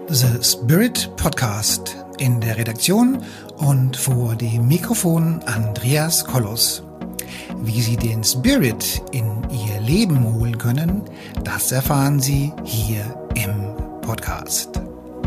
The Spirit Podcast. In der Redaktion und vor dem Mikrofon Andreas Kollos. Wie Sie den Spirit in Ihr Leben holen können, das erfahren Sie hier im Podcast.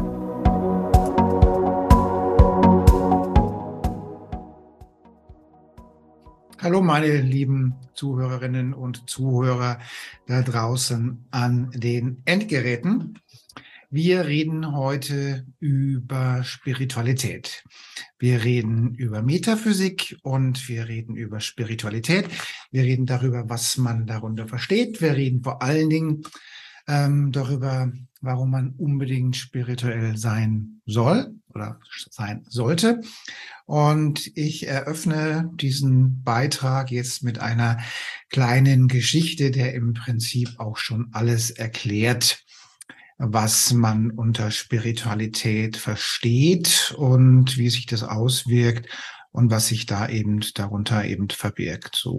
Hallo meine lieben Zuhörerinnen und Zuhörer da draußen an den Endgeräten. Wir reden heute über Spiritualität. Wir reden über Metaphysik und wir reden über Spiritualität. Wir reden darüber, was man darunter versteht. Wir reden vor allen Dingen darüber, warum man unbedingt spirituell sein soll oder sein sollte. Und ich eröffne diesen Beitrag jetzt mit einer kleinen Geschichte, der im Prinzip auch schon alles erklärt, was man unter Spiritualität versteht und wie sich das auswirkt und was sich da eben darunter eben verbirgt. So,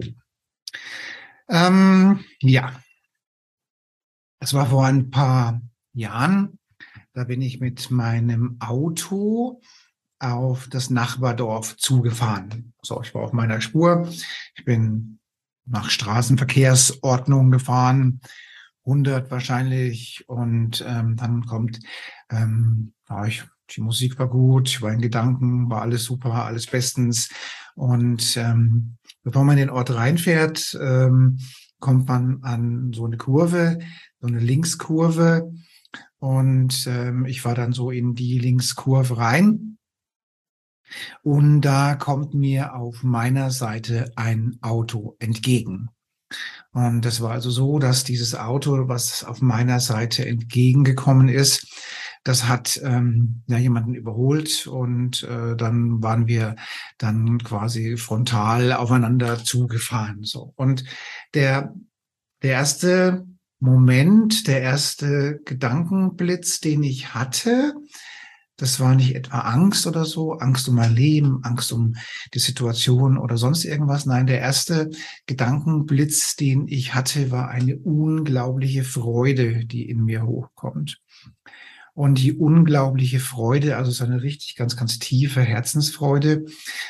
ja, es war vor ein paar Jahren. Da bin ich mit meinem Auto auf das Nachbardorf zugefahren. So, ich war auf meiner Spur. Ich bin nach Straßenverkehrsordnung gefahren. 100 wahrscheinlich und dann kommt, die Musik war gut, ich war in Gedanken, war alles super, alles bestens und bevor man in den Ort reinfährt, kommt man an so eine Kurve, so eine Linkskurve und ich war dann so in die Linkskurve rein und da kommt mir auf meiner Seite ein Auto entgegen. Und das war also so, dass dieses Auto, was auf meiner Seite entgegengekommen ist, das hat jemanden überholt und dann waren wir dann quasi frontal aufeinander zugefahren. So. Und der erste Moment, der erste Gedankenblitz, den ich hatte, das war nicht etwa Angst oder so, Angst um mein Leben, Angst um die Situation oder sonst irgendwas. Nein, der erste Gedankenblitz, den ich hatte, war eine unglaubliche Freude, die in mir hochkommt. Und die unglaubliche Freude, also so eine richtig ganz, ganz tiefe Herzensfreude,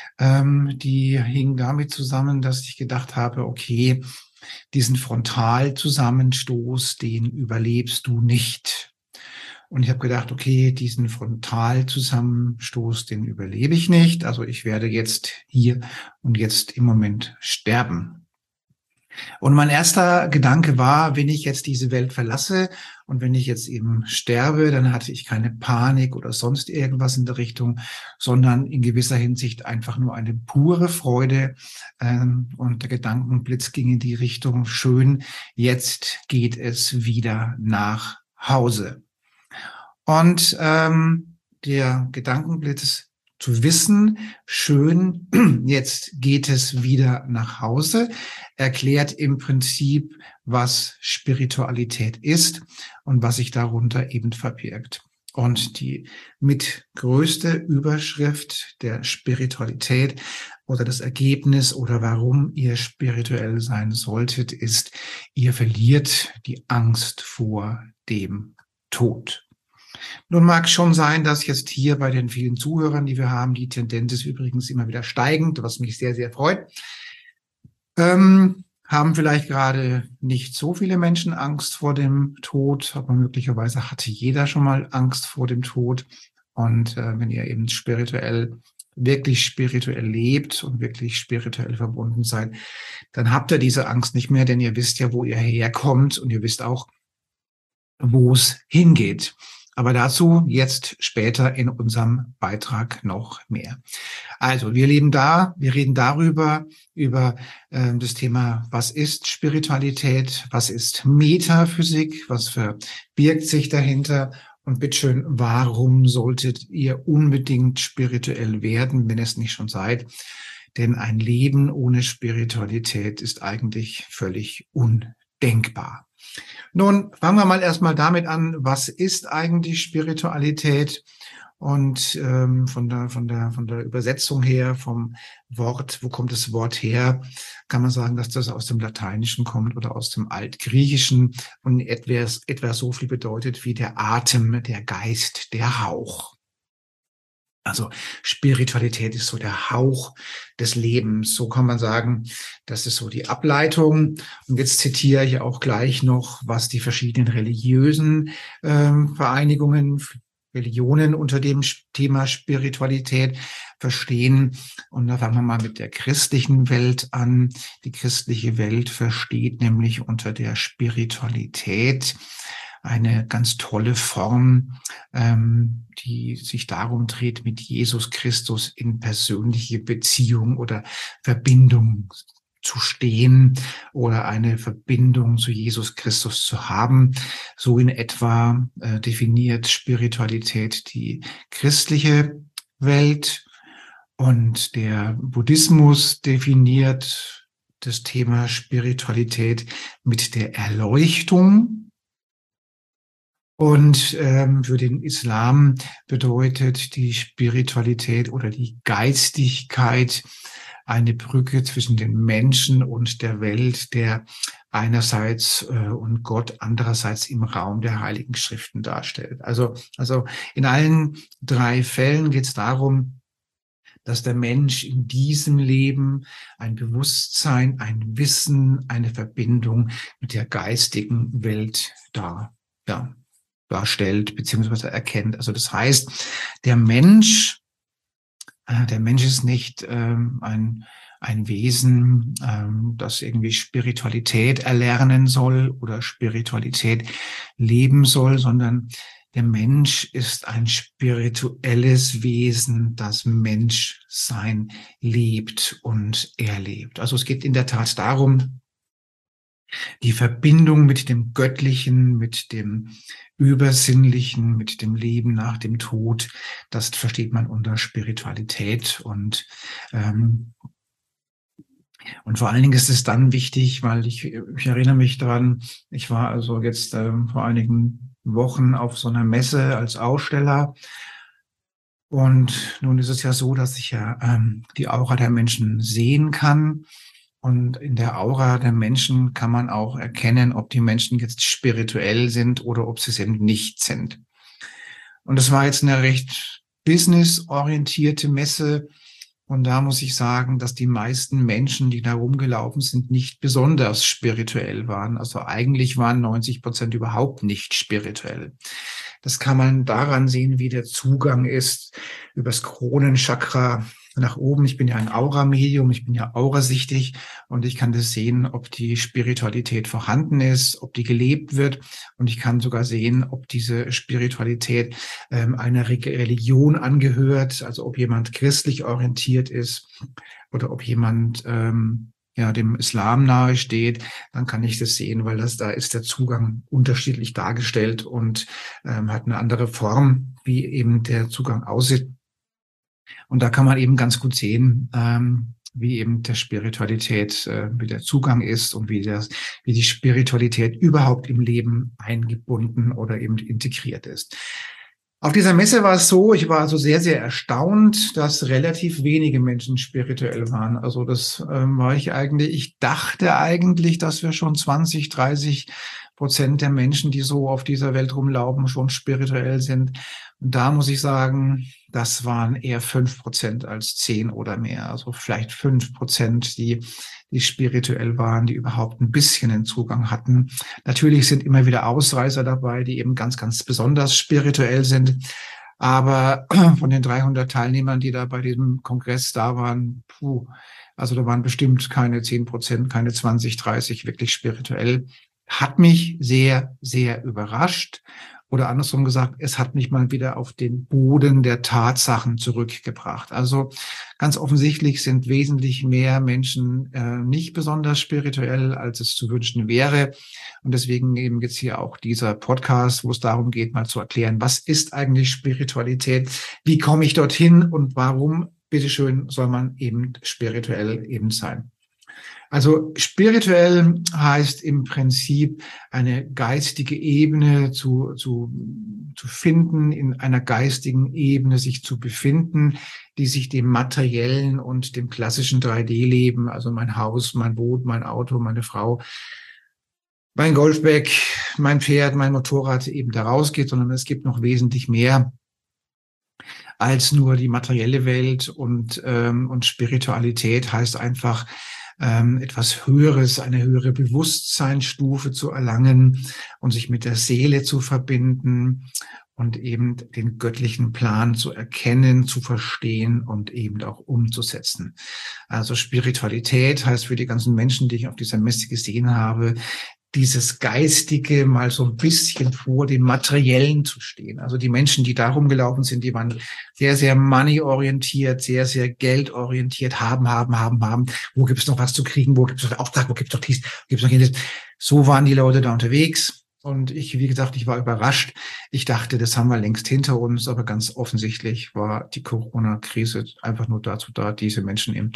die hing damit zusammen, dass ich gedacht habe, okay, diesen Frontalzusammenstoß, den überlebst du nicht. Und ich habe gedacht, okay, diesen Frontalzusammenstoß, den überlebe ich nicht. Also ich werde jetzt hier und jetzt im Moment sterben. Und mein erster Gedanke war, wenn ich jetzt diese Welt verlasse und wenn ich jetzt eben sterbe, dann hatte ich keine Panik oder sonst irgendwas in der Richtung, sondern in gewisser Hinsicht einfach nur eine pure Freude. Und der Gedankenblitz ging in die Richtung, schön, jetzt geht es wieder nach Hause. Und der Gedankenblitz zu wissen, schön, jetzt geht es wieder nach Hause, erklärt im Prinzip, was Spiritualität ist und was sich darunter eben verbirgt. Und die mit größte Überschrift der Spiritualität oder das Ergebnis oder warum ihr spirituell sein solltet, ist, ihr verliert die Angst vor dem Tod. Nun mag schon sein, dass jetzt hier bei den vielen Zuhörern, die wir haben, die Tendenz ist übrigens immer wieder steigend, was mich sehr, sehr freut. Haben vielleicht gerade nicht so viele Menschen Angst vor dem Tod, aber möglicherweise hatte jeder schon mal Angst vor dem Tod. Und wenn ihr eben wirklich spirituell lebt und wirklich spirituell verbunden seid, dann habt ihr diese Angst nicht mehr, denn ihr wisst ja, wo ihr herkommt und ihr wisst auch, wo es hingeht. Aber dazu jetzt später in unserem Beitrag noch mehr. Also wir reden darüber, über das Thema, was ist Spiritualität, was ist Metaphysik, was verbirgt sich dahinter und bitteschön, warum solltet ihr unbedingt spirituell werden, wenn es nicht schon seid? Denn ein Leben ohne Spiritualität ist eigentlich völlig undenkbar. Nun fangen wir mal erstmal damit an, was ist eigentlich Spiritualität? Und von der Übersetzung her, vom Wort, wo kommt das Wort her, kann man sagen, dass das aus dem Lateinischen kommt oder aus dem Altgriechischen und etwa so viel bedeutet wie der Atem, der Geist, der Hauch. Also Spiritualität ist so der Hauch des Lebens. So kann man sagen, das ist so die Ableitung. Und jetzt zitiere ich auch gleich noch, was die verschiedenen religiösen Vereinigungen, Religionen unter dem Thema Spiritualität verstehen. Und da fangen wir mal mit der christlichen Welt an. Die christliche Welt versteht nämlich unter der Spiritualität eine ganz tolle Form, die sich darum dreht, mit Jesus Christus in persönliche Beziehung oder Verbindung zu stehen oder eine Verbindung zu Jesus Christus zu haben. So in etwa definiert Spiritualität die christliche Welt, und der Buddhismus definiert das Thema Spiritualität mit der Erleuchtung. Und für den Islam bedeutet die Spiritualität oder die Geistigkeit eine Brücke zwischen den Menschen und der Welt, der einerseits und Gott andererseits im Raum der Heiligen Schriften darstellt. Also in allen drei Fällen geht es darum, dass der Mensch in diesem Leben ein Bewusstsein, ein Wissen, eine Verbindung mit der geistigen Welt darstellt beziehungsweise erkennt. Also das heißt, der Mensch ist nicht ein Wesen, das irgendwie Spiritualität erlernen soll oder Spiritualität leben soll, sondern der Mensch ist ein spirituelles Wesen, das Menschsein lebt und erlebt. Also es geht in der Tat darum, die Verbindung mit dem Göttlichen, mit dem Übersinnlichen, mit dem Leben nach dem Tod, das versteht man unter Spiritualität. Und vor allen Dingen ist es dann wichtig, weil ich erinnere mich daran, ich war also jetzt vor einigen Wochen auf so einer Messe als Aussteller. Und nun ist es ja so, dass ich ja die Aura der Menschen sehen kann. Und in der Aura der Menschen kann man auch erkennen, ob die Menschen jetzt spirituell sind oder ob sie es eben nicht sind. Und das war jetzt eine recht businessorientierte Messe. Und da muss ich sagen, dass die meisten Menschen, die da rumgelaufen sind, nicht besonders spirituell waren. Also eigentlich waren 90% überhaupt nicht spirituell. Das kann man daran sehen, wie der Zugang ist übers Kronenchakra nach oben. Ich bin ja ein Aura-Medium, ich bin ja aurasichtig und ich kann das sehen, ob die Spiritualität vorhanden ist, ob die gelebt wird, und ich kann sogar sehen, ob diese Spiritualität einer Religion angehört, also ob jemand christlich orientiert ist oder ob jemand dem Islam nahe steht. Dann kann ich das sehen, weil da ist der Zugang unterschiedlich dargestellt und hat eine andere Form, wie eben der Zugang aussieht. Und da kann man eben ganz gut sehen, wie eben der Spiritualität, wie der Zugang ist und wie die Spiritualität überhaupt im Leben eingebunden oder eben integriert ist. Auf dieser Messe war es so, ich war also sehr, sehr erstaunt, dass relativ wenige Menschen spirituell waren. Also das war ich dachte eigentlich, dass wir schon 20-30% der Menschen, die so auf dieser Welt rumlaufen, schon spirituell sind. Und da muss ich sagen, das waren eher 5% als 10 oder mehr. Also vielleicht 5%, die spirituell waren, die überhaupt ein bisschen einen Zugang hatten. Natürlich sind immer wieder Ausreißer dabei, die eben ganz, ganz besonders spirituell sind. Aber von den 300 Teilnehmern, die da bei diesem Kongress da waren, also da waren bestimmt keine 10%, keine 20, 30 wirklich spirituell. Hat mich sehr, sehr überrascht. Oder andersrum gesagt, es hat mich mal wieder auf den Boden der Tatsachen zurückgebracht. Also ganz offensichtlich sind wesentlich mehr Menschen nicht besonders spirituell, als es zu wünschen wäre. Und deswegen eben jetzt hier auch dieser Podcast, wo es darum geht, mal zu erklären, was ist eigentlich Spiritualität? Wie komme ich dorthin und warum, bitteschön, soll man eben spirituell eben sein? Also spirituell heißt im Prinzip eine geistige Ebene zu finden, in einer geistigen Ebene sich zu befinden, die sich dem materiellen und dem klassischen 3D-Leben, also mein Haus, mein Boot, mein Auto, meine Frau, mein Golfbag, mein Pferd, mein Motorrad eben da rausgeht, sondern es gibt noch wesentlich mehr als nur die materielle Welt und Spiritualität heißt einfach, etwas Höheres, eine höhere Bewusstseinsstufe zu erlangen und sich mit der Seele zu verbinden und eben den göttlichen Plan zu erkennen, zu verstehen und eben auch umzusetzen. Also Spiritualität heißt für die ganzen Menschen, die ich auf dieser Messe gesehen habe, dieses Geistige mal so ein bisschen vor dem Materiellen zu stehen. Also die Menschen, die da rumgelaufen sind, die waren sehr, sehr money-orientiert, sehr, sehr geldorientiert, haben. Wo gibt's noch was zu kriegen? Wo gibt's noch Auftrag? Wo gibt's noch dies? Wo gibt's noch jenes? So waren die Leute da unterwegs. Und ich, wie gesagt, ich war überrascht. Ich dachte, das haben wir längst hinter uns, aber ganz offensichtlich war die Corona-Krise einfach nur dazu da, diese Menschen eben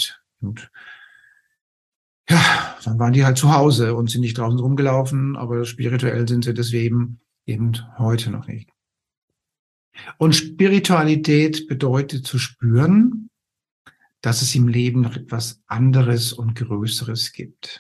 ja, dann waren die halt zu Hause und sind nicht draußen rumgelaufen, aber spirituell sind sie deswegen eben heute noch nicht. Und Spiritualität bedeutet zu spüren, dass es im Leben noch etwas anderes und Größeres gibt.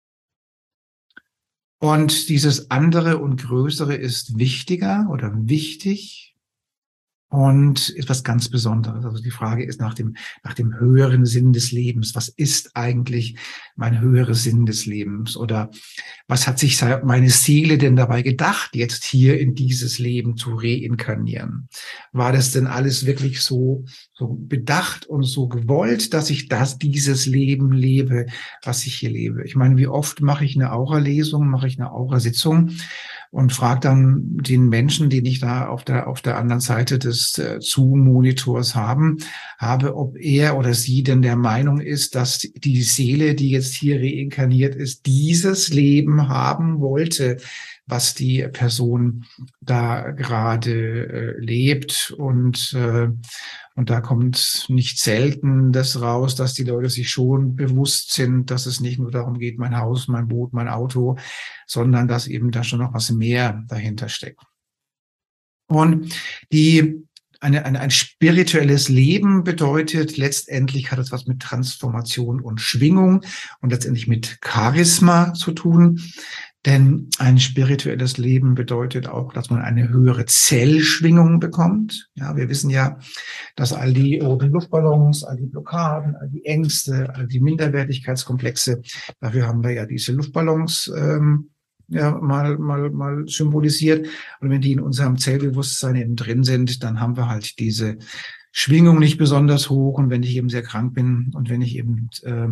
Und dieses andere und Größere ist wichtiger oder wichtig und ist was ganz Besonderes. Also die Frage ist nach dem höheren Sinn des Lebens. Was ist eigentlich mein höherer Sinn des Lebens? Oder was hat sich meine Seele denn dabei gedacht, jetzt hier in dieses Leben zu reinkarnieren? War das denn alles wirklich so bedacht und so gewollt, dass ich dieses Leben lebe, was ich hier lebe? Ich meine, wie oft mache ich eine Aura-Lesung, mache ich eine Aura-Sitzung und frage dann den Menschen, den ich da auf der anderen Seite des Zoom-Monitors habe, ob er oder sie denn der Meinung ist, dass die Seele, die jetzt hier reinkarniert ist, dieses Leben haben wollte, was die Person da gerade lebt. Und da kommt nicht selten das raus, dass die Leute sich schon bewusst sind, dass es nicht nur darum geht, mein Haus, mein Boot, mein Auto, sondern dass eben da schon noch was mehr dahinter steckt. Und ein spirituelles Leben bedeutet, letztendlich hat es was mit Transformation und Schwingung und letztendlich mit Charisma zu tun. Denn ein spirituelles Leben bedeutet auch, dass man eine höhere Zellschwingung bekommt. Ja, wir wissen ja, dass all die roten Luftballons, all die Blockaden, all die Ängste, all die Minderwertigkeitskomplexe, dafür haben wir ja diese Luftballons ja, mal symbolisiert. Und wenn die in unserem Zellbewusstsein eben drin sind, dann haben wir halt diese Schwingung nicht besonders hoch. Und wenn ich eben sehr krank bin und wenn ich eben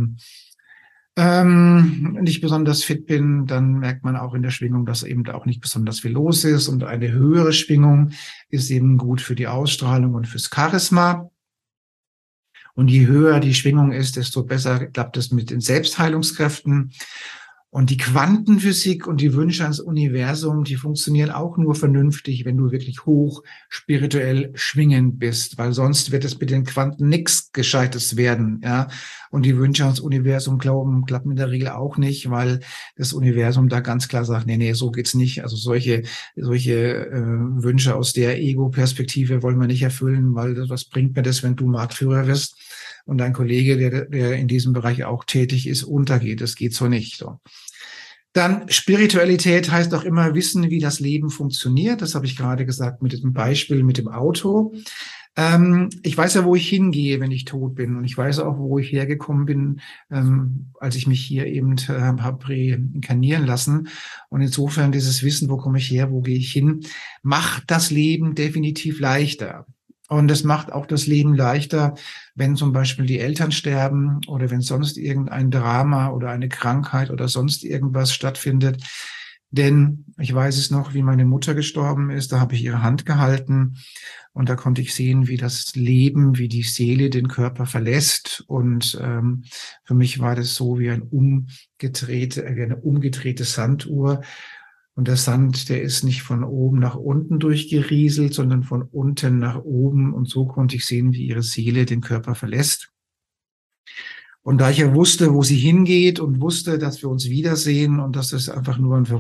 nicht besonders fit bin, dann merkt man auch in der Schwingung, dass eben auch nicht besonders viel los ist. Und eine höhere Schwingung ist eben gut für die Ausstrahlung und fürs Charisma. Und je höher die Schwingung ist, desto besser klappt es mit den Selbstheilungskräften. Und die Quantenphysik und die Wünsche ans Universum, die funktionieren auch nur vernünftig, wenn du wirklich hoch spirituell schwingend bist, weil sonst wird es mit den Quanten nichts Gescheites werden, ja. Und die Wünsche ans Universum klappen in der Regel auch nicht, weil das Universum da ganz klar sagt, nee, so geht's nicht. Also solche Wünsche aus der Ego-Perspektive wollen wir nicht erfüllen, weil was bringt mir das, wenn du Marktführer wirst und dein Kollege, der in diesem Bereich auch tätig ist, untergeht. Das geht so nicht. So. Dann Spiritualität heißt auch immer wissen, wie das Leben funktioniert. Das habe ich gerade gesagt mit diesem Beispiel mit dem Auto. Ich weiß ja, wo ich hingehe, wenn ich tot bin. Und ich weiß auch, wo ich hergekommen bin, als ich mich hier eben habe reinkarnieren lassen. Und insofern dieses Wissen, wo komme ich her, wo gehe ich hin, macht das Leben definitiv leichter. Und es macht auch das Leben leichter, wenn zum Beispiel die Eltern sterben oder wenn sonst irgendein Drama oder eine Krankheit oder sonst irgendwas stattfindet. Denn ich weiß es noch, wie meine Mutter gestorben ist, da habe ich ihre Hand gehalten und da konnte ich sehen, wie das Leben, wie die Seele den Körper verlässt. Und für mich war das so wie eine umgedrehte Sanduhr. Und der Sand, der ist nicht von oben nach unten durchgerieselt, sondern von unten nach oben. Und so konnte ich sehen, wie ihre Seele den Körper verlässt. Und da ich ja wusste, wo sie hingeht und wusste, dass wir uns wiedersehen und dass es einfach nur ein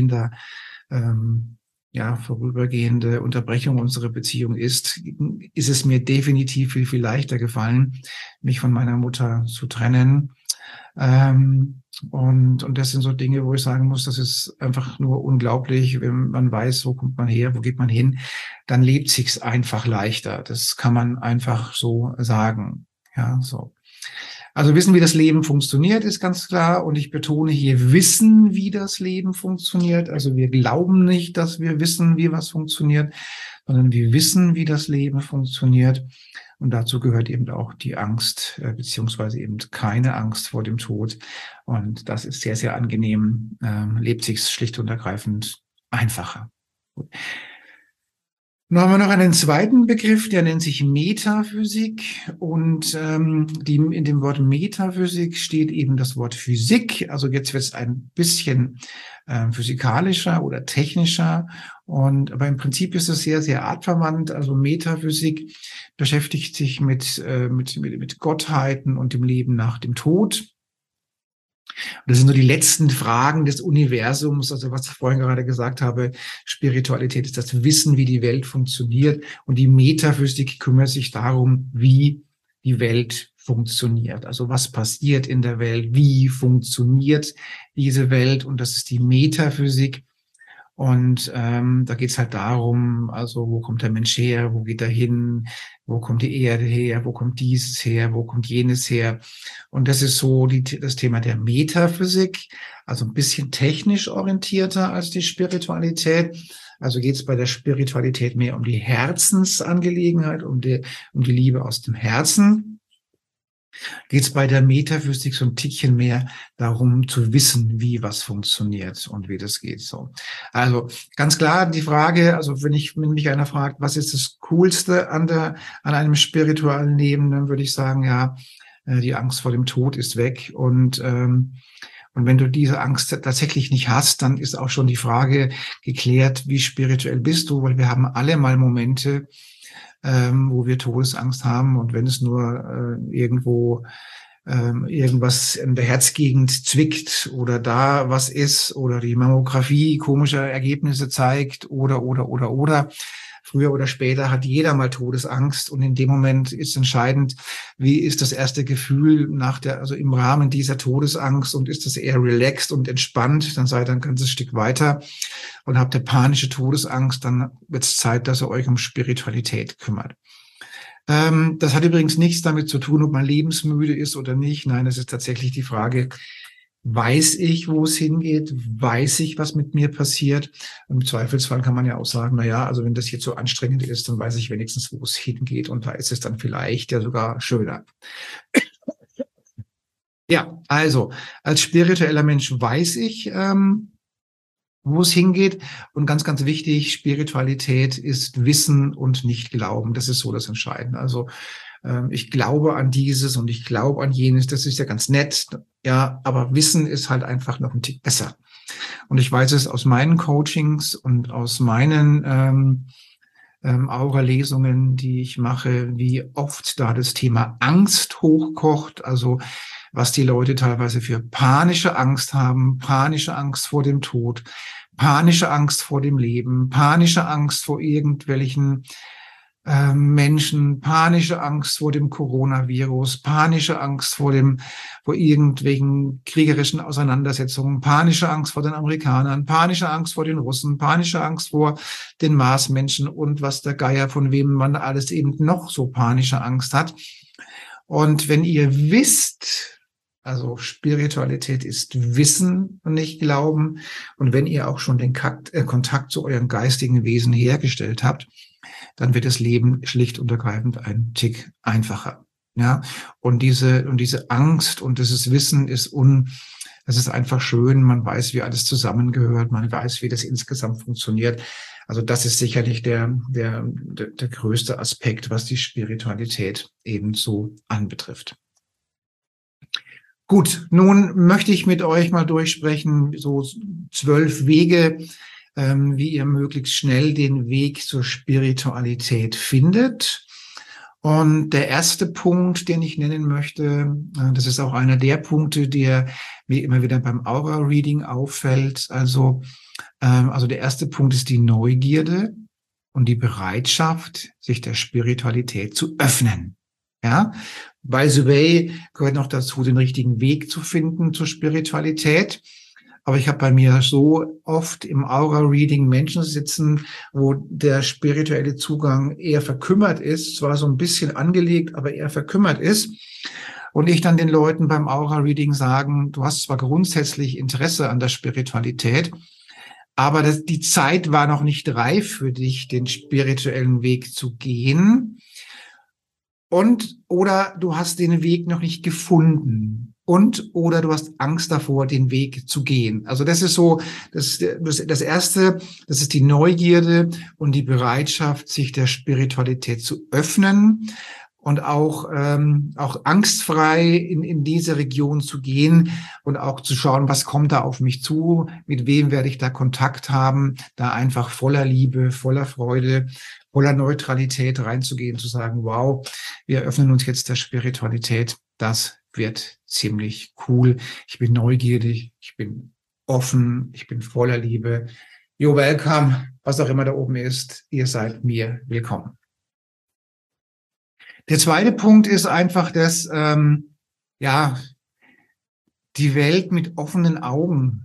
vorübergehende Unterbrechung unserer Beziehung ist es mir definitiv viel, viel leichter gefallen, mich von meiner Mutter zu trennen. Und das sind so Dinge, wo ich sagen muss, das ist einfach nur unglaublich, wenn man weiß, wo kommt man her, wo geht man hin, dann lebt sich's einfach leichter. Das kann man einfach so sagen. Ja, so. Also wissen, wie das Leben funktioniert, ist ganz klar. Und ich betone hier, wissen, wie das Leben funktioniert. Also wir glauben nicht, dass wir wissen, wie was funktioniert, sondern wir wissen, wie das Leben funktioniert. Und dazu gehört eben auch die Angst, beziehungsweise eben keine Angst vor dem Tod. Und das ist sehr, sehr angenehm, lebt sich schlicht und ergreifend einfacher. Gut. Nun haben wir noch einen zweiten Begriff, der nennt sich Metaphysik. Und in dem Wort Metaphysik steht eben das Wort Physik. Also jetzt wird es ein bisschen physikalischer oder technischer. Aber im Prinzip ist es sehr, sehr artverwandt. Also Metaphysik beschäftigt sich mit Gottheiten und dem Leben nach dem Tod. Das sind nur die letzten Fragen des Universums, also was ich vorhin gerade gesagt habe, Spiritualität ist das Wissen, wie die Welt funktioniert, und die Metaphysik kümmert sich darum, wie die Welt funktioniert. Also was passiert in der Welt, wie funktioniert diese Welt, und das ist die Metaphysik. Und da geht's halt darum, also wo kommt der Mensch her, wo geht er hin, wo kommt die Erde her, wo kommt dieses her, wo kommt jenes her. Und das ist so das Thema der Metaphysik, also ein bisschen technisch orientierter als die Spiritualität. Also geht's bei der Spiritualität mehr um die Herzensangelegenheit, um die Liebe aus dem Herzen. Geht es bei der Metaphysik so ein Tickchen mehr darum zu wissen, wie was funktioniert und wie das geht. So, also ganz klar die Frage, also wenn mich einer fragt, was ist das Coolste an einem spirituellen Leben, dann würde ich sagen, ja, die Angst vor dem Tod ist weg. Und wenn du diese Angst tatsächlich nicht hast, dann ist auch schon die Frage geklärt, wie spirituell bist du, weil wir haben alle mal Momente, wo wir Todesangst haben, und wenn es nur irgendwo irgendwas in der Herzgegend zwickt oder da was ist oder die Mammographie komische Ergebnisse zeigt oder. Früher oder später hat jeder mal Todesangst, und in dem Moment ist entscheidend, wie ist das erste Gefühl also im Rahmen dieser Todesangst, und ist das eher relaxed und entspannt, dann seid ihr ein ganzes Stück weiter. Und habt ihr panische Todesangst, dann wird es Zeit, dass ihr euch um Spiritualität kümmert. Das hat übrigens nichts damit zu tun, ob man lebensmüde ist oder nicht. Nein, es ist tatsächlich die Frage, weiß ich, wo es hingeht? Weiß ich, was mit mir passiert? Und im Zweifelsfall kann man ja auch sagen, na ja, also wenn das jetzt so anstrengend ist, dann weiß ich wenigstens, wo es hingeht. Und da ist es dann vielleicht ja sogar schöner. Ja, also als spiritueller Mensch weiß ich, wo es hingeht. Und ganz, ganz wichtig, Spiritualität ist Wissen und nicht Glauben. Das ist so das Entscheidende. Also ich glaube an dieses und ich glaube an jenes. Das ist ja ganz nett. Ja, aber Wissen ist halt einfach noch ein Tick besser. Und ich weiß es aus meinen Coachings und aus meinen Aura-Lesungen, die ich mache, wie oft da das Thema Angst hochkocht. Also was die Leute teilweise für panische Angst haben, panische Angst vor dem Tod, panische Angst vor dem Leben, panische Angst vor irgendwelchen Menschen, panische Angst vor dem Coronavirus, panische Angst vor irgendwelchen kriegerischen Auseinandersetzungen, panische Angst vor den Amerikanern, panische Angst vor den Russen, panische Angst vor den Marsmenschen und was der Geier, von wem man alles eben noch so panische Angst hat. Und wenn ihr wisst, also Spiritualität ist Wissen und nicht Glauben, und wenn ihr auch schon den Kontakt zu eurem geistigen Wesen hergestellt habt, dann wird das Leben schlicht und ergreifend ein Tick einfacher. Ja, und diese Angst und dieses Wissen es ist einfach schön. Man weiß, wie alles zusammengehört. Man weiß, wie das insgesamt funktioniert. Also das ist sicherlich der größte Aspekt, was die Spiritualität ebenso anbetrifft. Gut, nun möchte ich mit euch mal durchsprechen, so 12 Wege, wie ihr möglichst schnell den Weg zur Spiritualität findet. Und der erste Punkt, den ich nennen möchte, das ist auch einer der Punkte, der mir immer wieder beim Aura-Reading auffällt. Also der erste Punkt ist die Neugierde und die Bereitschaft, sich der Spiritualität zu öffnen. Ja, by the way, gehört noch dazu, den richtigen Weg zu finden zur Spiritualität. Aber ich habe bei mir so oft im Aura-Reading Menschen sitzen, wo der spirituelle Zugang eher verkümmert ist, zwar so ein bisschen angelegt, aber eher verkümmert ist. Und ich dann den Leuten beim Aura-Reading sagen, du hast zwar grundsätzlich Interesse an der Spiritualität, aber die Zeit war noch nicht reif für dich, den spirituellen Weg zu gehen. Oder du hast den Weg noch nicht gefunden. Oder du hast Angst davor, den Weg zu gehen. Also das ist so, das Erste, das ist die Neugierde und die Bereitschaft, sich der Spiritualität zu öffnen und auch angstfrei in diese Region zu gehen und auch zu schauen, was kommt da auf mich zu, mit wem werde ich da Kontakt haben, da einfach voller Liebe, voller Freude, voller Neutralität reinzugehen, zu sagen, wow, wir öffnen uns jetzt der Spiritualität, das wird ziemlich cool. Ich bin neugierig, ich bin offen, ich bin voller Liebe. You're welcome, was auch immer da oben ist, ihr seid mir willkommen. Der zweite Punkt ist einfach, dass die Welt mit offenen Augen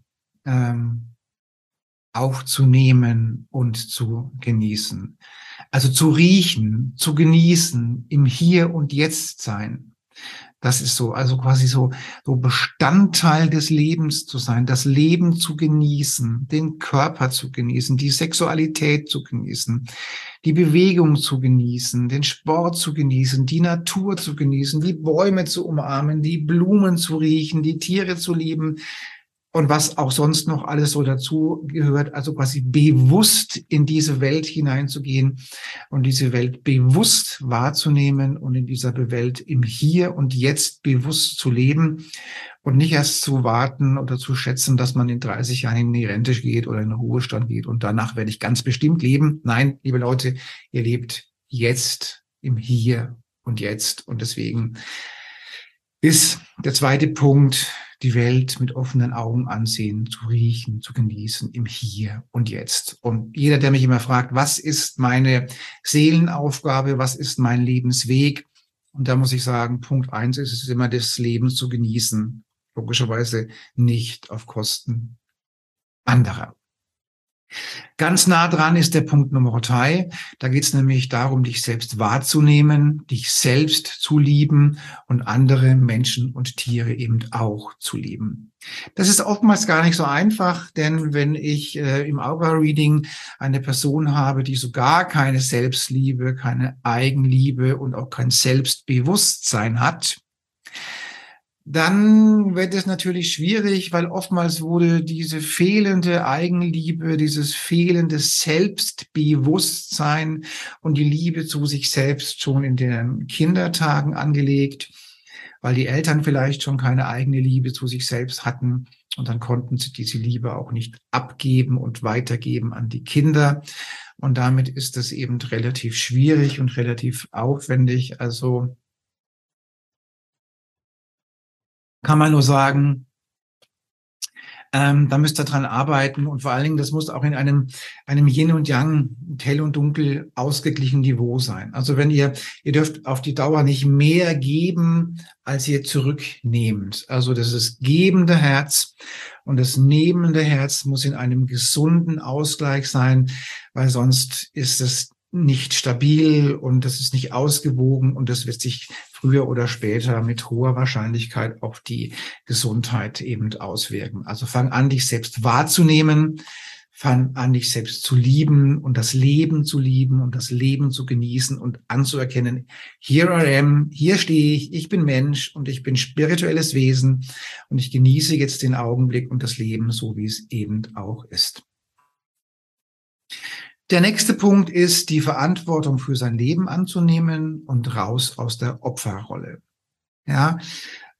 aufzunehmen und zu genießen. Also zu riechen, zu genießen, im Hier und Jetzt sein. Das ist so, also quasi so Bestandteil des Lebens zu sein, das Leben zu genießen, den Körper zu genießen, die Sexualität zu genießen, die Bewegung zu genießen, den Sport zu genießen, die Natur zu genießen, die Bäume zu umarmen, die Blumen zu riechen, die Tiere zu lieben und was auch sonst noch alles so dazu gehört, also quasi bewusst in diese Welt hineinzugehen und diese Welt bewusst wahrzunehmen und in dieser Welt im Hier und Jetzt bewusst zu leben und nicht erst zu warten oder zu schätzen, dass man in 30 Jahren in die Rente geht oder in den Ruhestand geht und danach werde ich ganz bestimmt leben. Nein, liebe Leute, ihr lebt jetzt im Hier und Jetzt und deswegen ist der zweite Punkt, die Welt mit offenen Augen ansehen, zu riechen, zu genießen im Hier und Jetzt. Und jeder, der mich immer fragt, was ist meine Seelenaufgabe, was ist mein Lebensweg? Und da muss ich sagen, Punkt 1 ist es immer, das Leben zu genießen. Logischerweise nicht auf Kosten anderer. Ganz nah dran ist der Punkt Nummer 3. Da geht es nämlich darum, dich selbst wahrzunehmen, dich selbst zu lieben und andere Menschen und Tiere eben auch zu lieben. Das ist oftmals gar nicht so einfach, denn wenn ich im Aura-Reading eine Person habe, die so gar keine Selbstliebe, keine Eigenliebe und auch kein Selbstbewusstsein hat, dann wird es natürlich schwierig, weil oftmals wurde diese fehlende Eigenliebe, dieses fehlende Selbstbewusstsein und die Liebe zu sich selbst schon in den Kindertagen angelegt, weil die Eltern vielleicht schon keine eigene Liebe zu sich selbst hatten und dann konnten sie diese Liebe auch nicht abgeben und weitergeben an die Kinder. Und damit ist es eben relativ schwierig und relativ aufwendig. Also kann man nur sagen, da müsst ihr dran arbeiten und vor allen Dingen, das muss auch in einem Yin und Yang, hell und dunkel, ausgeglichen Niveau sein. Also wenn ihr dürft auf die Dauer nicht mehr geben, als ihr zurücknehmt. Also das ist gebende Herz und das nehmende Herz muss in einem gesunden Ausgleich sein, weil sonst ist es nicht stabil und das ist nicht ausgewogen und das wird sich früher oder später mit hoher Wahrscheinlichkeit auf die Gesundheit eben auswirken. Also fang an, dich selbst wahrzunehmen, fang an, dich selbst zu lieben und das Leben zu lieben und das Leben zu genießen und anzuerkennen, here I am, hier stehe ich bin Mensch und ich bin spirituelles Wesen und ich genieße jetzt den Augenblick und das Leben so, wie es eben auch ist. Der nächste Punkt ist, die Verantwortung für sein Leben anzunehmen und raus aus der Opferrolle. Ja,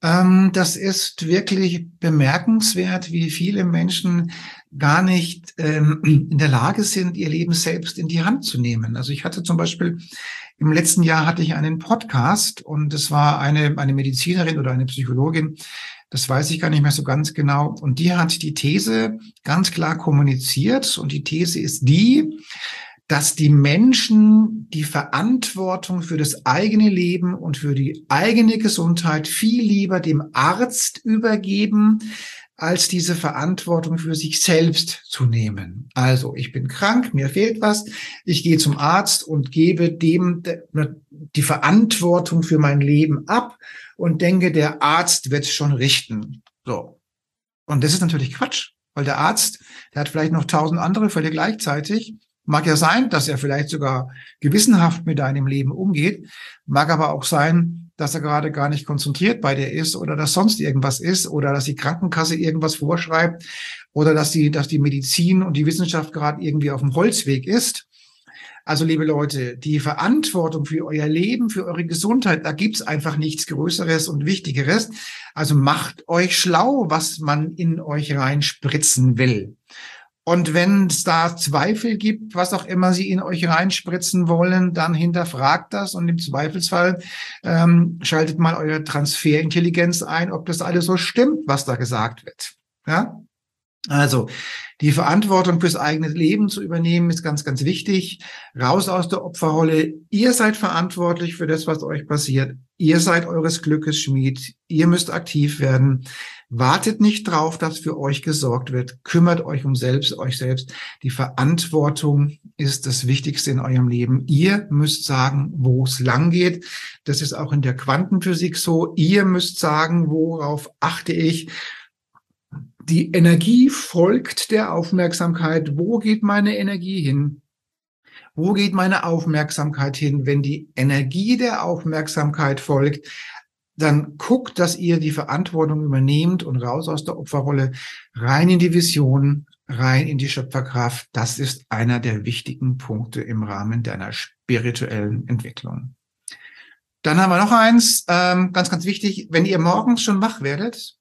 Das ist wirklich bemerkenswert, wie viele Menschen gar nicht in der Lage sind, ihr Leben selbst in die Hand zu nehmen. Also ich hatte zum Beispiel im letzten Jahr hatte ich einen Podcast und es war eine Medizinerin oder eine Psychologin, das weiß ich gar nicht mehr so ganz genau. Und die hat die These ganz klar kommuniziert und die These ist die, dass die Menschen die Verantwortung für das eigene Leben und für die eigene Gesundheit viel lieber dem Arzt übergeben, als diese Verantwortung für sich selbst zu nehmen. Also, ich bin krank, mir fehlt was, ich gehe zum Arzt und gebe dem die Verantwortung für mein Leben ab und denke, der Arzt wird es schon richten. So. Und das ist natürlich Quatsch, weil der Arzt, der hat vielleicht noch 1000 andere Fälle gleichzeitig. Mag ja sein, dass er vielleicht sogar gewissenhaft mit deinem Leben umgeht. Mag aber auch sein, dass er gerade gar nicht konzentriert bei dir ist oder dass sonst irgendwas ist oder dass die Krankenkasse irgendwas vorschreibt oder dass die Medizin und die Wissenschaft gerade irgendwie auf dem Holzweg ist. Also, liebe Leute, die Verantwortung für euer Leben, für eure Gesundheit, da gibt's einfach nichts Größeres und Wichtigeres. Also macht euch schlau, was man in euch reinspritzen will. Und wenn es da Zweifel gibt, was auch immer sie in euch reinspritzen wollen, dann hinterfragt das und im Zweifelsfall schaltet mal eure Transferintelligenz ein, ob das alles so stimmt, was da gesagt wird. Ja? Also, die Verantwortung fürs eigene Leben zu übernehmen, ist ganz, ganz wichtig. Raus aus der Opferrolle. Ihr seid verantwortlich für das, was euch passiert. Ihr seid eures Glückes Schmied. Ihr müsst aktiv werden. Wartet nicht drauf, dass für euch gesorgt wird. Kümmert euch euch selbst. Die Verantwortung ist das Wichtigste in eurem Leben. Ihr müsst sagen, wo es lang geht. Das ist auch in der Quantenphysik so. Ihr müsst sagen, worauf achte ich. Die Energie folgt der Aufmerksamkeit. Wo geht meine Energie hin? Wo geht meine Aufmerksamkeit hin? Wenn die Energie der Aufmerksamkeit folgt, dann guckt, dass ihr die Verantwortung übernehmt und raus aus der Opferrolle, rein in die Vision, rein in die Schöpferkraft. Das ist einer der wichtigen Punkte im Rahmen deiner spirituellen Entwicklung. Dann haben wir noch eins, ganz, ganz wichtig. Wenn ihr morgens schon wach werdet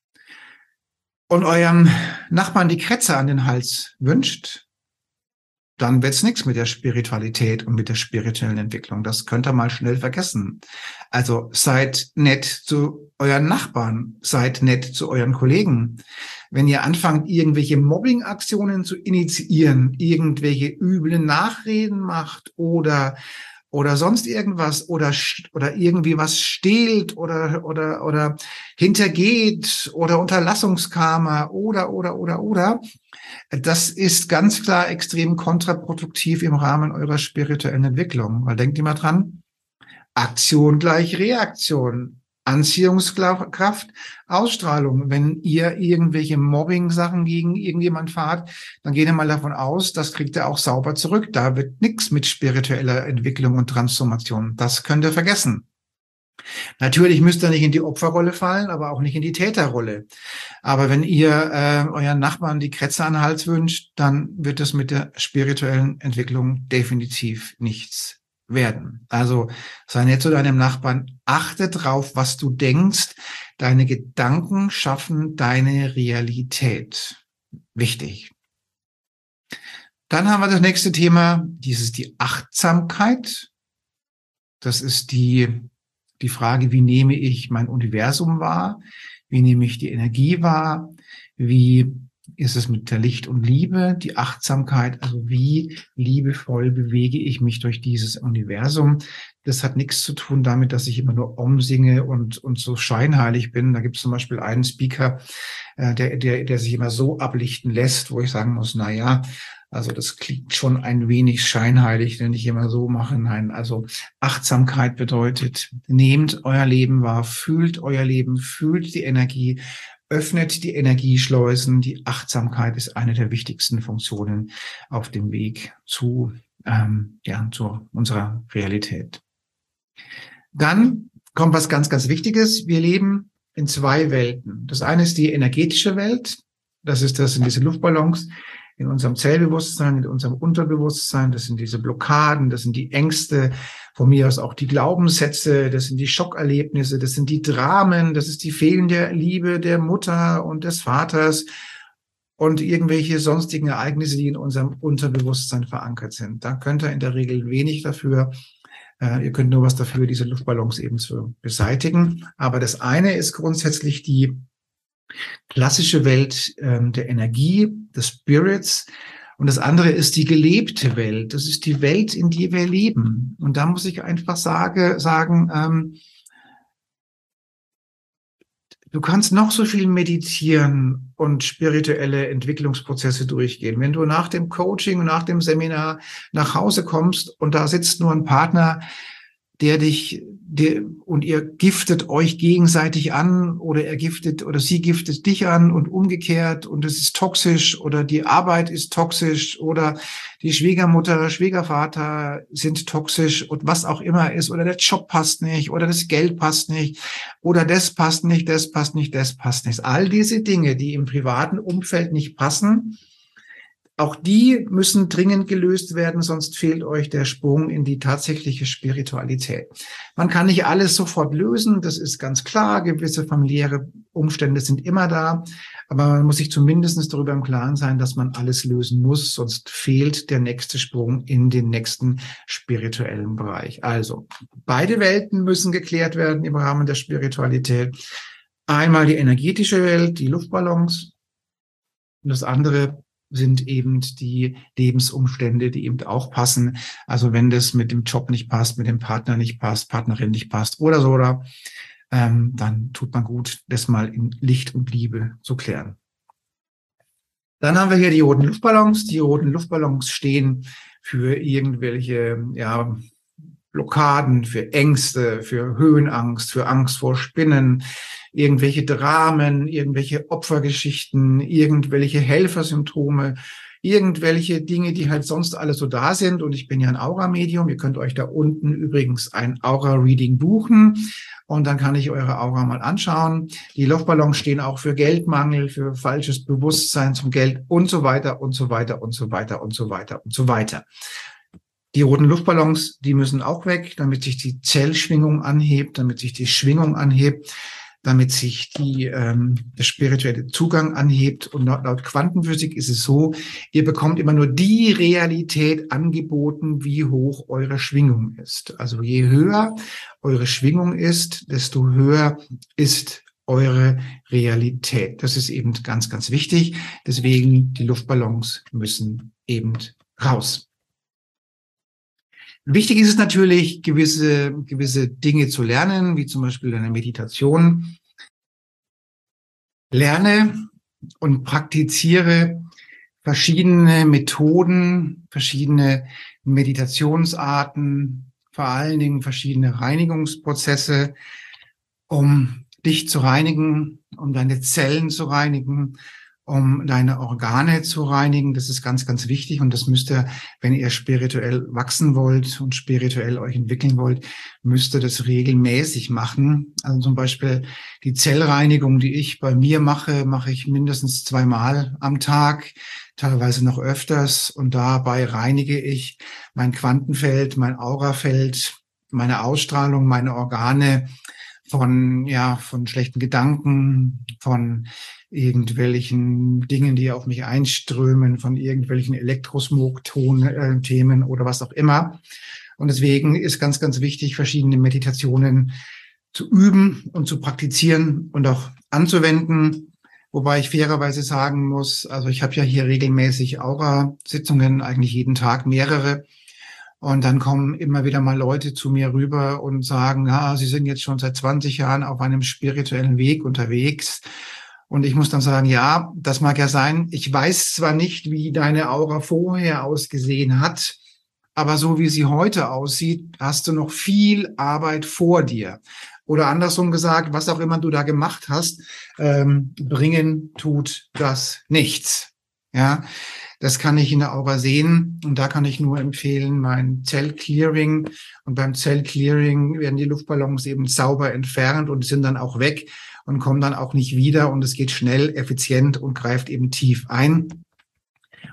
und eurem Nachbarn die Kretze an den Hals wünscht, dann wird's nichts mit der Spiritualität und mit der spirituellen Entwicklung. Das könnt ihr mal schnell vergessen. Also seid nett zu euren Nachbarn, seid nett zu euren Kollegen. Wenn ihr anfangt, irgendwelche Mobbing-Aktionen zu initiieren, irgendwelche üblen Nachreden macht oder sonst irgendwas oder irgendwie was stehlt oder hintergeht oder Unterlassungskarma oder. Das ist ganz klar extrem kontraproduktiv im Rahmen eurer spirituellen Entwicklung. Weil denkt immer dran, Aktion gleich Reaktion. Anziehungskraft, Ausstrahlung. Wenn ihr irgendwelche Mobbing-Sachen gegen irgendjemand fahrt, dann geht ihr mal davon aus, das kriegt ihr auch sauber zurück. Da wird nichts mit spiritueller Entwicklung und Transformation. Das könnt ihr vergessen. Natürlich müsst ihr nicht in die Opferrolle fallen, aber auch nicht in die Täterrolle. Aber wenn ihr euren Nachbarn die Kretze an den Hals wünscht, dann wird es mit der spirituellen Entwicklung definitiv nichts werden. Also sei nett zu deinem Nachbarn, achte drauf, was du denkst. Deine Gedanken schaffen deine Realität. Wichtig. Dann haben wir das nächste Thema, die Achtsamkeit. Das ist die Frage, wie nehme ich mein Universum wahr? Wie nehme ich die Energie wahr? Wie ist es mit der Licht und Liebe, die Achtsamkeit? Also wie liebevoll bewege ich mich durch dieses Universum? Das hat nichts zu tun damit, dass ich immer nur Om singe und so scheinheilig bin. Da gibt es zum Beispiel einen Speaker, der sich immer so ablichten lässt, wo ich sagen muss, na ja, also das klingt schon ein wenig scheinheilig, wenn ich immer so mache. Nein, also Achtsamkeit bedeutet, nehmt euer Leben wahr, fühlt euer Leben, fühlt die Energie, öffnet die Energieschleusen. Die Achtsamkeit ist eine der wichtigsten Funktionen auf dem Weg zu unserer Realität. Dann kommt was ganz, ganz Wichtiges. Wir leben in zwei Welten. Das eine ist die energetische Welt. Das sind diese Luftballons in unserem Zellbewusstsein, in unserem Unterbewusstsein. Das sind diese Blockaden, das sind die Ängste, von mir aus auch die Glaubenssätze, das sind die Schockerlebnisse, das sind die Dramen, das ist die fehlende Liebe der Mutter und des Vaters und irgendwelche sonstigen Ereignisse, die in unserem Unterbewusstsein verankert sind. Da könnt ihr in der Regel wenig dafür. Ihr könnt nur was dafür, diese Luftballons eben zu beseitigen. Aber das eine ist grundsätzlich die klassische Welt der Energie, des Spirits. Und das andere ist die gelebte Welt. Das ist die Welt, in der wir leben. Und da muss ich einfach sagen, du kannst noch so viel meditieren und spirituelle Entwicklungsprozesse durchgehen. Wenn du nach dem Coaching und nach dem Seminar nach Hause kommst und da sitzt nur ein Partner, und ihr giftet euch gegenseitig an oder er giftet oder sie giftet dich an und umgekehrt und es ist toxisch oder die Arbeit ist toxisch oder die Schwiegermutter, Schwiegervater sind toxisch und was auch immer ist oder der Job passt nicht oder das Geld passt nicht oder das passt nicht, das passt nicht, das passt nicht. All diese Dinge, die im privaten Umfeld nicht passen, auch die müssen dringend gelöst werden, sonst fehlt euch der Sprung in die tatsächliche Spiritualität. Man kann nicht alles sofort lösen, das ist ganz klar. Gewisse familiäre Umstände sind immer da, aber man muss sich zumindest darüber im Klaren sein, dass man alles lösen muss, sonst fehlt der nächste Sprung in den nächsten spirituellen Bereich. Also, beide Welten müssen geklärt werden im Rahmen der Spiritualität. Einmal die energetische Welt, die Luftballons, und das andere sind eben die Lebensumstände, die eben auch passen. Also wenn das mit dem Job nicht passt, mit dem Partner nicht passt, Partnerin nicht passt oder so, dann tut man gut, das mal in Licht und Liebe zu klären. Dann haben wir hier die roten Luftballons. Die roten Luftballons stehen für irgendwelche, Blockaden, für Ängste, für Höhenangst, für Angst vor Spinnen, irgendwelche Dramen, irgendwelche Opfergeschichten, irgendwelche Helfersymptome, irgendwelche Dinge, die halt sonst alle so da sind. Und ich bin ja ein Aura-Medium. Ihr könnt euch da unten übrigens ein Aura-Reading buchen. Und dann kann ich eure Aura mal anschauen. Die Luftballons stehen auch für Geldmangel, für falsches Bewusstsein zum Geld und so weiter und so weiter und so weiter und so weiter und so weiter. Die roten Luftballons, die müssen auch weg, damit sich die Zellschwingung anhebt, damit sich die Schwingung anhebt, damit sich der spirituelle Zugang anhebt. Und laut Quantenphysik ist es so, ihr bekommt immer nur die Realität angeboten, wie hoch eure Schwingung ist. Also je höher eure Schwingung ist, desto höher ist eure Realität. Das ist eben ganz, ganz wichtig. Deswegen die Luftballons müssen eben raus. Wichtig ist es natürlich, gewisse Dinge zu lernen, wie zum Beispiel eine Meditation. Lerne und praktiziere verschiedene Methoden, verschiedene Meditationsarten, vor allen Dingen verschiedene Reinigungsprozesse, um dich zu reinigen, um deine Zellen zu reinigen, um deine Organe zu reinigen. Das ist ganz, ganz wichtig und das müsst ihr, wenn ihr spirituell wachsen wollt und spirituell euch entwickeln wollt, müsst ihr das regelmäßig machen. Also zum Beispiel die Zellreinigung, die ich bei mir mache, mache ich mindestens 2-mal am Tag, teilweise noch öfters und dabei reinige ich mein Quantenfeld, mein Aurafeld, meine Ausstrahlung, meine Organe von schlechten Gedanken, von irgendwelchen Dingen, die auf mich einströmen, von irgendwelchen Elektrosmog-Themen oder was auch immer. Und deswegen ist ganz, ganz wichtig, verschiedene Meditationen zu üben und zu praktizieren und auch anzuwenden. Wobei ich fairerweise sagen muss, also ich habe ja hier regelmäßig Aura-Sitzungen, eigentlich jeden Tag mehrere. Und dann kommen immer wieder mal Leute zu mir rüber und sagen, sie sind jetzt schon seit 20 Jahren auf einem spirituellen Weg unterwegs. Und ich muss dann sagen, ja, das mag ja sein. Ich weiß zwar nicht, wie deine Aura vorher ausgesehen hat, aber so wie sie heute aussieht, hast du noch viel Arbeit vor dir. Oder andersrum gesagt, was auch immer du da gemacht hast, bringen tut das nichts. Ja, das kann ich in der Aura sehen und da kann ich nur empfehlen, mein Zellclearing. Und beim Zellclearing werden die Luftballons eben sauber entfernt und sind dann auch weg und kommen dann auch nicht wieder und es geht schnell, effizient und greift eben tief ein.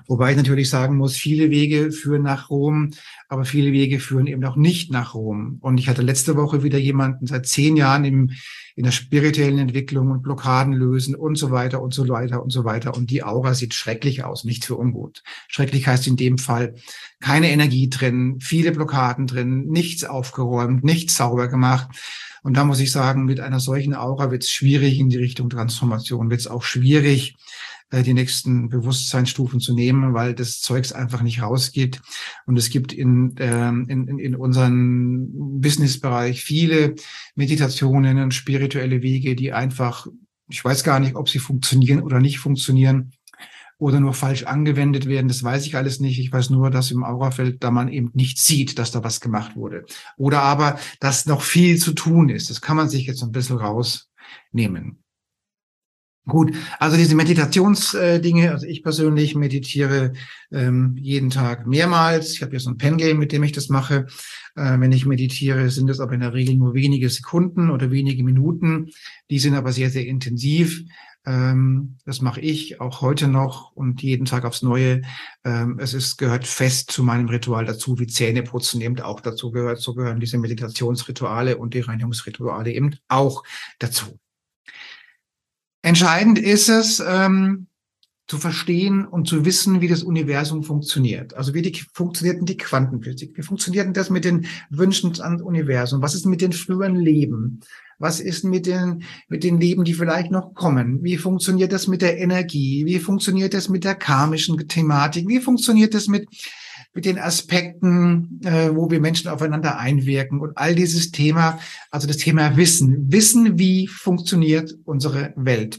Wobei ich natürlich sagen muss, viele Wege führen nach Rom, aber viele Wege führen eben auch nicht nach Rom. Und ich hatte letzte Woche wieder jemanden seit 10 Jahren in der spirituellen Entwicklung und Blockaden lösen und so weiter und so weiter und so weiter. Und die Aura sieht schrecklich aus, nicht für ungut. Schrecklich heißt in dem Fall keine Energie drin, viele Blockaden drin, nichts aufgeräumt, nichts sauber gemacht. Und da muss ich sagen, mit einer solchen Aura wird es schwierig in die Richtung Transformation, wird es auch schwierig, die nächsten Bewusstseinsstufen zu nehmen, weil das Zeugs einfach nicht rausgeht. Und es gibt in unserem Businessbereich viele Meditationen und spirituelle Wege, die einfach, ich weiß gar nicht, ob sie funktionieren oder nicht funktionieren oder nur falsch angewendet werden. Das weiß ich alles nicht. Ich weiß nur, dass im Aurafeld da man eben nicht sieht, dass da was gemacht wurde. Oder aber, dass noch viel zu tun ist. Das kann man sich jetzt ein bisschen rausnehmen. Gut, also diese Meditationsdinge, also ich persönlich meditiere jeden Tag mehrmals. Ich habe hier so ein Pen-Game, mit dem ich das mache. Wenn ich meditiere, sind es aber in der Regel nur wenige Sekunden oder wenige Minuten. Die sind aber sehr, sehr intensiv. Das mache ich auch heute noch und jeden Tag aufs Neue. Gehört fest zu meinem Ritual dazu, wie Zähneputzen eben auch dazu gehört. So gehören diese Meditationsrituale und die Reinigungsrituale eben auch dazu. Entscheidend ist es, zu verstehen und zu wissen, wie das Universum funktioniert. Also funktioniert denn die Quantenphysik? Wie funktioniert denn das mit den Wünschen ans Universum? Was ist mit den früheren Leben? Was ist mit den Leben, die vielleicht noch kommen? Wie funktioniert das mit der Energie? Wie funktioniert das mit der karmischen Thematik? Wie funktioniert das mit den Aspekten, wo wir Menschen aufeinander einwirken und all dieses Thema, also das Thema Wissen. Wissen, wie funktioniert unsere Welt.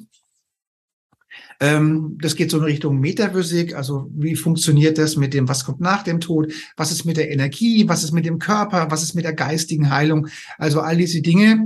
Das geht so in Richtung Metaphysik, also wie funktioniert das mit dem, was kommt nach dem Tod, was ist mit der Energie, was ist mit dem Körper, was ist mit der geistigen Heilung, also all diese Dinge.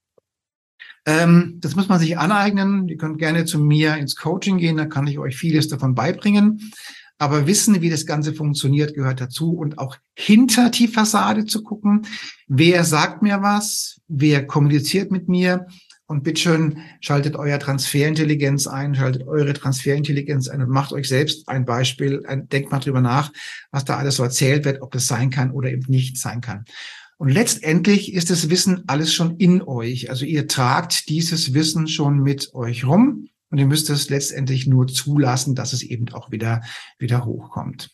Das muss man sich aneignen. Ihr könnt gerne zu mir ins Coaching gehen, da kann ich euch vieles davon beibringen. Aber wissen, wie das Ganze funktioniert, gehört dazu und auch hinter die Fassade zu gucken. Wer sagt mir was? Wer kommuniziert mit mir? Und bitteschön, schaltet euer Transferintelligenz ein, schaltet eure Transferintelligenz ein und macht euch selbst ein Beispiel. Denkt mal drüber nach, was da alles so erzählt wird, ob das sein kann oder eben nicht sein kann. Und letztendlich ist das Wissen alles schon in euch. Also ihr tragt dieses Wissen schon mit euch rum. Und ihr müsst es letztendlich nur zulassen, dass es eben auch wieder hochkommt.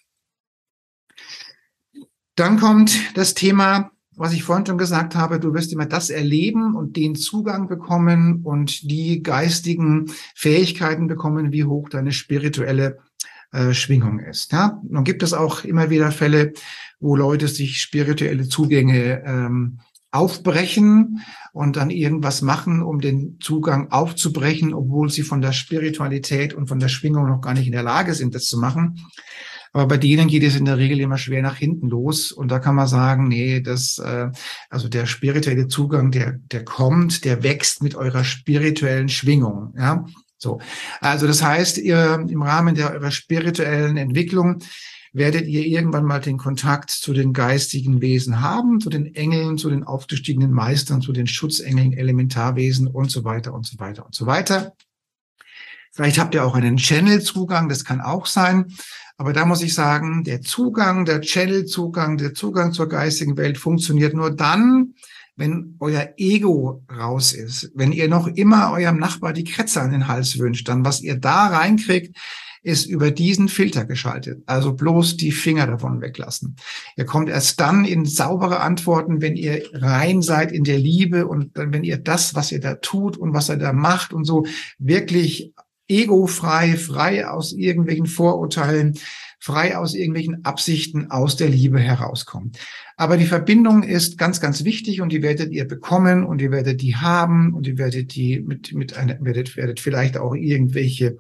Dann kommt das Thema, was ich vorhin schon gesagt habe, du wirst immer das erleben und den Zugang bekommen und die geistigen Fähigkeiten bekommen, wie hoch deine spirituelle Schwingung ist. Ja? Nun gibt es auch immer wieder Fälle, wo Leute sich spirituelle Zugänge aufbrechen und dann irgendwas machen, um den Zugang aufzubrechen, obwohl sie von der Spiritualität und von der Schwingung noch gar nicht in der Lage sind, das zu machen. Aber bei denen geht es in der Regel immer schwer nach hinten los. Und da kann man sagen, nee, also der spirituelle Zugang, der kommt, der wächst mit eurer spirituellen Schwingung. Ja, so. Also das heißt, ihr im Rahmen eurer spirituellen Entwicklung werdet ihr irgendwann mal den Kontakt zu den geistigen Wesen haben, zu den Engeln, zu den aufgestiegenen Meistern, zu den Schutzengeln, Elementarwesen und so weiter und so weiter und so weiter. Vielleicht habt ihr auch einen Channel-Zugang, das kann auch sein. Aber da muss ich sagen, der Channel-Zugang, der Zugang zur geistigen Welt funktioniert nur dann, wenn euer Ego raus ist. Wenn ihr noch immer eurem Nachbar die Kretze an den Hals wünscht, dann was ihr da reinkriegt, ist über diesen Filter geschaltet. Also bloß die Finger davon weglassen. Ihr kommt erst dann in saubere Antworten, wenn ihr rein seid in der Liebe und wenn ihr das, was ihr da tut und was ihr da macht und so wirklich egofrei, frei aus irgendwelchen Vorurteilen, frei aus irgendwelchen Absichten aus der Liebe herauskommt. Aber die Verbindung ist ganz, ganz wichtig und die werdet ihr bekommen und ihr werdet die haben und ihr werdet die werdet vielleicht auch irgendwelche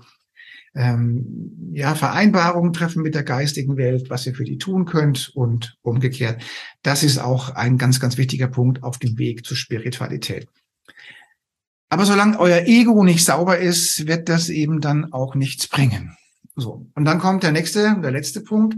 Vereinbarungen treffen mit der geistigen Welt, was ihr für die tun könnt und umgekehrt. Das ist auch ein ganz, ganz wichtiger Punkt auf dem Weg zur Spiritualität. Aber solange euer Ego nicht sauber ist, wird das eben dann auch nichts bringen. So. Und dann kommt der letzte Punkt.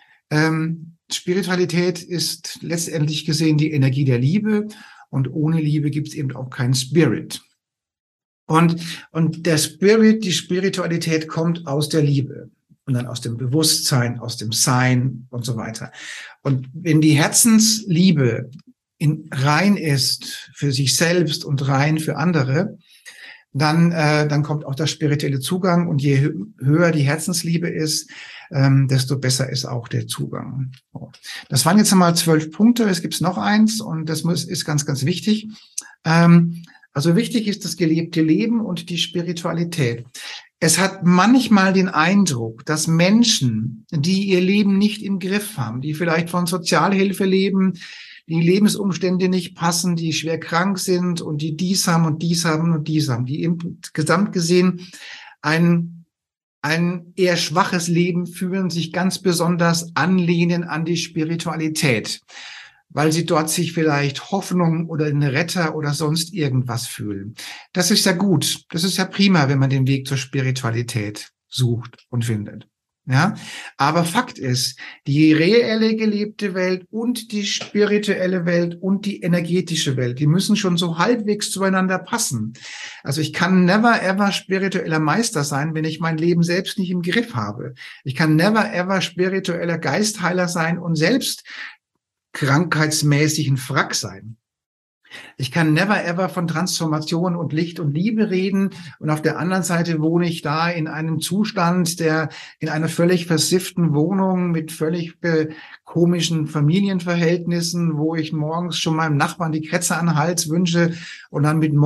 Spiritualität ist letztendlich gesehen die Energie der Liebe und ohne Liebe gibt es eben auch keinen Spirit. Und der Spirit, die Spiritualität kommt aus der Liebe. und dann aus dem Bewusstsein, aus dem Sein und so weiter. Und wenn die Herzensliebe rein ist für sich selbst und rein für andere, dann kommt auch der spirituelle Zugang. Und je höher die Herzensliebe ist, desto besser ist auch der Zugang. Das waren jetzt einmal 12 Punkte. Es gibt noch eins und das ist ganz, ganz wichtig. Also wichtig ist das gelebte Leben und die Spiritualität. Es hat manchmal den Eindruck, dass Menschen, die ihr Leben nicht im Griff haben, die vielleicht von Sozialhilfe leben, die Lebensumstände nicht passen, die schwer krank sind und die dies haben und dies haben und dies haben, die insgesamt gesehen ein eher schwaches Leben führen, sich ganz besonders anlehnen an die Spiritualität, weil sie dort sich vielleicht Hoffnung oder einen Retter oder sonst irgendwas fühlen. Das ist ja gut. Das ist ja prima, wenn man den Weg zur Spiritualität sucht und findet. Ja, aber Fakt ist, die reelle gelebte Welt und die spirituelle Welt und die energetische Welt, die müssen schon so halbwegs zueinander passen. Also ich kann never ever spiritueller Meister sein, wenn ich mein Leben selbst nicht im Griff habe. Ich kann never ever spiritueller Geistheiler sein und selbst krankheitsmäßig ein Frack sein. Ich kann never ever von Transformation und Licht und Liebe reden und auf der anderen Seite wohne ich da in einem Zustand, der in einer völlig versifften Wohnung mit völlig komischen Familienverhältnissen, wo ich morgens schon meinem Nachbarn die Kretze an den Hals wünsche und dann mit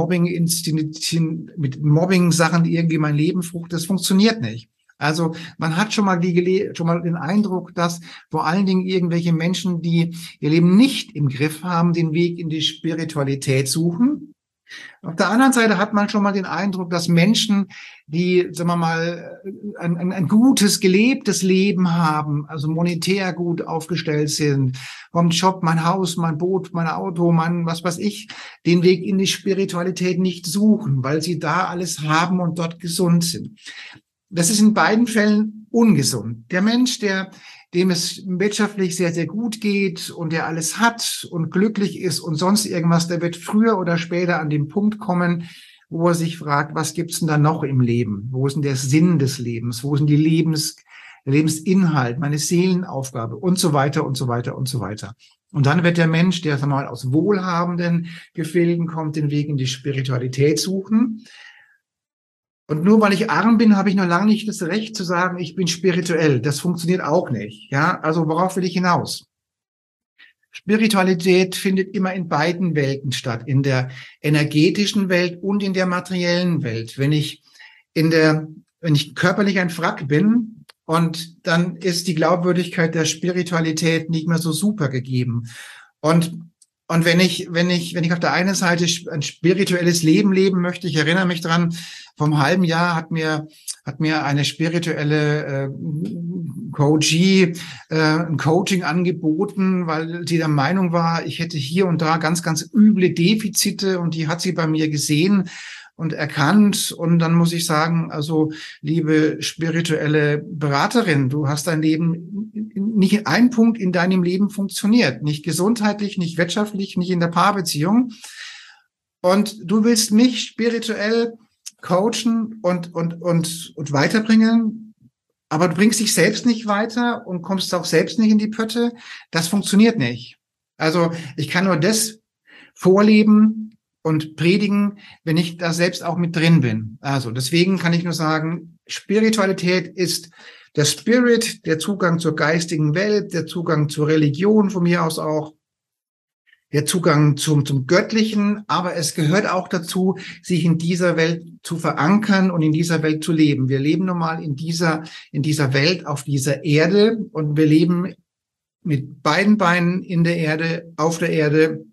Mobbing-Sachen irgendwie mein Leben frucht. Das funktioniert nicht. Also man hat schon mal den Eindruck, dass vor allen Dingen irgendwelche Menschen, die ihr Leben nicht im Griff haben, den Weg in die Spiritualität suchen. Auf der anderen Seite hat man schon mal den Eindruck, dass Menschen, die, sagen wir mal, ein gutes, gelebtes Leben haben, also monetär gut aufgestellt sind, vom Job, mein Haus, mein Boot, mein Auto, mein was weiß ich, den Weg in die Spiritualität nicht suchen, weil sie da alles haben und dort gesund sind. Das ist in beiden Fällen ungesund. Der Mensch, dem es wirtschaftlich sehr, sehr gut geht und der alles hat und glücklich ist und sonst irgendwas, der wird früher oder später an den Punkt kommen, wo er sich fragt, was gibt's denn da noch im Leben? Wo ist denn der Sinn des Lebens? Wo ist denn der Lebensinhalt, meine Seelenaufgabe und so weiter und so weiter und so weiter. Und dann wird der Mensch, der sagen wir mal aus wohlhabenden Gefilden kommt, den Weg in die Spiritualität suchen. Und nur weil ich arm bin, habe ich noch lange nicht das Recht zu sagen, ich bin spirituell. Das funktioniert auch nicht. Ja, also worauf will ich hinaus? Spiritualität findet immer in beiden Welten statt, in der energetischen Welt und in der materiellen Welt. Wenn ich körperlich ein Wrack bin, und dann ist die Glaubwürdigkeit der Spiritualität nicht mehr so super gegeben. Und wenn ich auf der einen Seite ein spirituelles Leben leben möchte, ich erinnere mich dran, vom halben Jahr hat mir eine spirituelle Coachie ein Coaching angeboten, weil sie der Meinung war, ich hätte hier und da ganz, ganz üble Defizite und die hat sie bei mir gesehen und erkannt. Und dann muss ich sagen, also liebe spirituelle Beraterin, du hast dein Leben, nicht ein Punkt in deinem Leben funktioniert. Nicht gesundheitlich, nicht wirtschaftlich, nicht in der Paarbeziehung. Und du willst mich spirituell coachen und weiterbringen, aber du bringst dich selbst nicht weiter und kommst auch selbst nicht in die Pötte. Das funktioniert nicht. Also ich kann nur das vorleben und predigen, wenn ich da selbst auch mit drin bin. Also deswegen kann ich nur sagen, Spiritualität ist der Spirit, der Zugang zur geistigen Welt, der Zugang zur Religion von mir aus auch, der Zugang zum Göttlichen, aber es gehört auch dazu, sich in dieser Welt zu verankern und in dieser Welt zu leben. Wir leben nun mal in dieser Welt, auf dieser Erde und wir leben mit beiden Beinen in der Erde, auf der Erde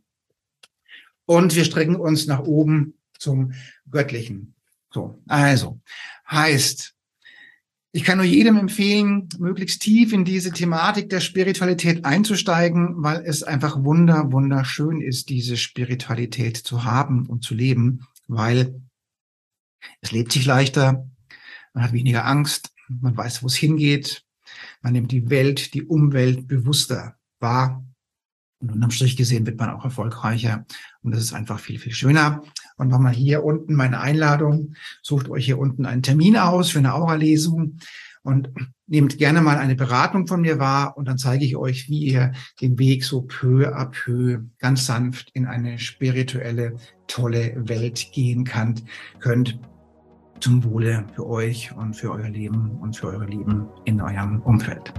und wir strecken uns nach oben zum Göttlichen. So, also, heißt, ich kann nur jedem empfehlen, möglichst tief in diese Thematik der Spiritualität einzusteigen, weil es einfach wunderschön ist, diese Spiritualität zu haben und zu leben, weil es lebt sich leichter, man hat weniger Angst, man weiß, wo es hingeht, man nimmt die Welt, die Umwelt bewusster wahr und unterm Strich gesehen wird man auch erfolgreicher und das ist einfach viel, viel schöner. Und nochmal hier unten meine Einladung, sucht euch hier unten einen Termin aus für eine Aura-Lesung und nehmt gerne mal eine Beratung von mir wahr und dann zeige ich euch, wie ihr den Weg so peu à peu ganz sanft in eine spirituelle, tolle Welt gehen könnt zum Wohle für euch und für euer Leben und für eure Lieben in eurem Umfeld.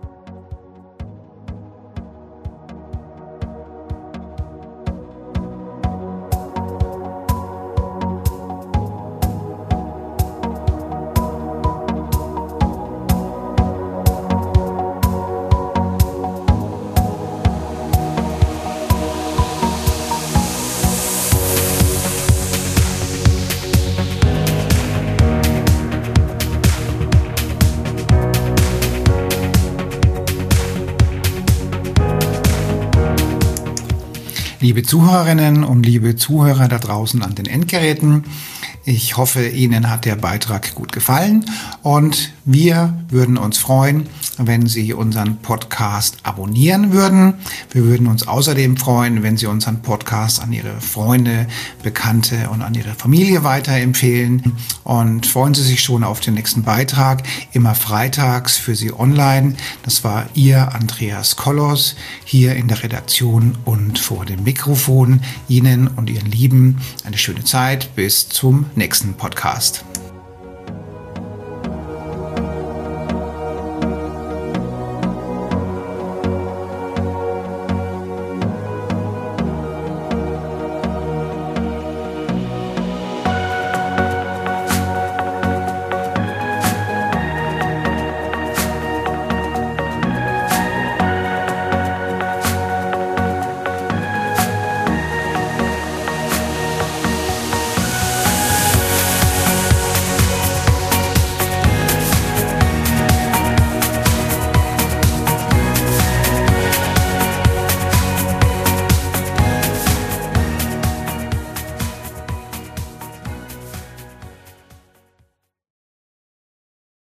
Liebe Zuhörerinnen und liebe Zuhörer da draußen an den Endgeräten, ich hoffe, Ihnen hat der Beitrag gut gefallen und wir würden uns freuen, wenn Sie unseren Podcast abonnieren würden. Wir würden uns außerdem freuen, wenn Sie unseren Podcast an Ihre Freunde, Bekannte und an Ihre Familie weiterempfehlen. Und freuen Sie sich schon auf den nächsten Beitrag, immer freitags für Sie online. Das war Ihr Andreas Kollos hier in der Redaktion und vor dem Mikrofon. Ihnen und Ihren Lieben eine schöne Zeit. Bis zum nächsten Podcast.